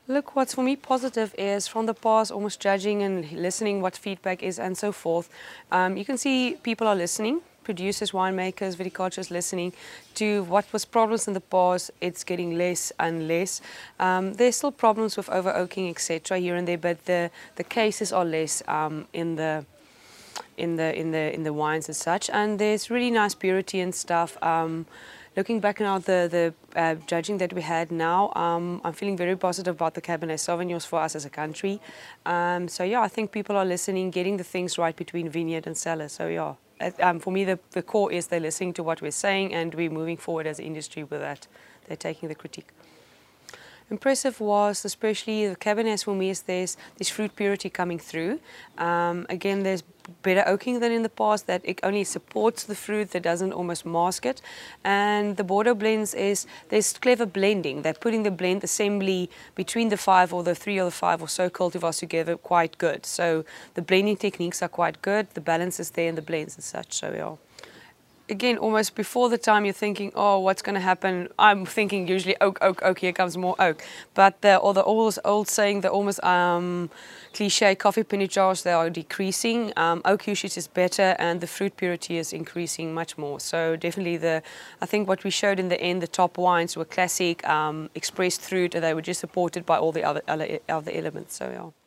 Look, what's for me positive is from the past, almost judging and listening what feedback is and so forth. You can see people are listening, producers, winemakers, viticulturists listening to what was problems in the past. It's getting less and less. There's still problems with over oaking, etc. here and there, but the cases are less in the wines and such, and there's really nice purity and stuff. Looking back now, the judging that we had now, I'm feeling very positive about the Cabernet Sauvignons for us as a country. So yeah, I think people are listening, getting the things right between vineyard and cellar. So yeah, for me the core is they're listening to what we're saying and we're moving forward as an industry with that. They're taking the critique. Impressive was especially the Cabernets for me is there's this fruit purity coming through. Again, there's better oaking than in the past, that it only supports the fruit, that doesn't almost mask it. And the Bordeaux blends there's clever blending. They're putting the blend assembly between the 5 or the 3 or the 5 or so cultivars together quite good. So the blending techniques are quite good, the balance is there in the blends and such, so yeah. Again, almost before the time you're thinking, oh, what's going to happen? I'm thinking usually oak, oak, oak, here comes more oak. But the old saying, the almost cliche coffee pinot jars, they are decreasing. Oak usage is better and the fruit purity is increasing much more. So definitely I think what we showed in the end, the top wines were classic, expressed fruit, and they were just supported by all the other elements. So yeah.